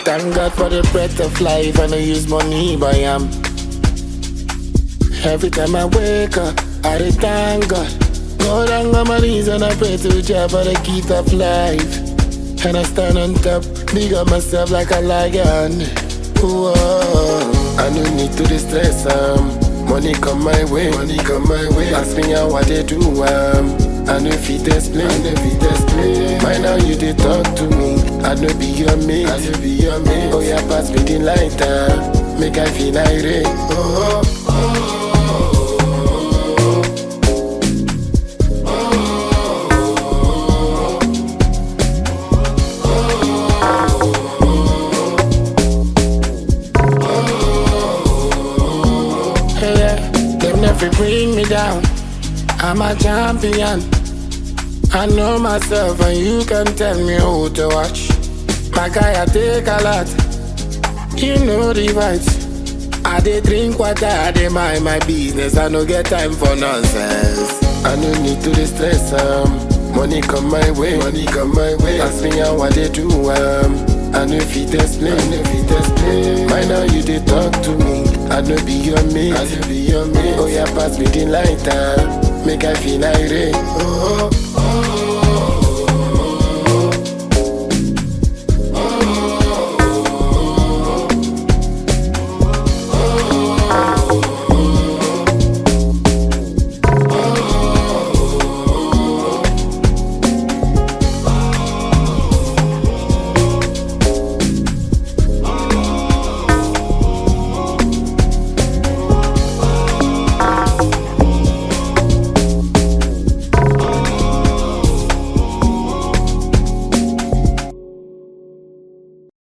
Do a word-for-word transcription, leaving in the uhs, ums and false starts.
Thank God for the breath of life, and I use money by am. Every time I wake up, I dey thank God. Go down on my knees and I pray to Jah for the gift of life. And I stand on top, big up myself like a lion. Whoa, I no need to distress um. Money come my way, money come my way. Ask me how I they do um. I know if it explain, I know if it explain. Mind how you they talk to me. I know be your mate, I know be your mate. Oh yeah, pass me the lighter, make I feel irate. Oh, oh, oh. If you bring me down, I'm a champion. I know myself and you can tell me who to watch. My guy, I take a lot, you know the vibes. I dey drink water, I dey mind my business. I no get time for nonsense. I no need to distress um. Money come my way, money come my way. Ask me how I they do um. I know if it explain, I know if it explain. Mind how you they talk to me. I know be your mate, I know be your mate. Oh yeah, pass me the lighter, make I feel irate. Oh, oh, oh.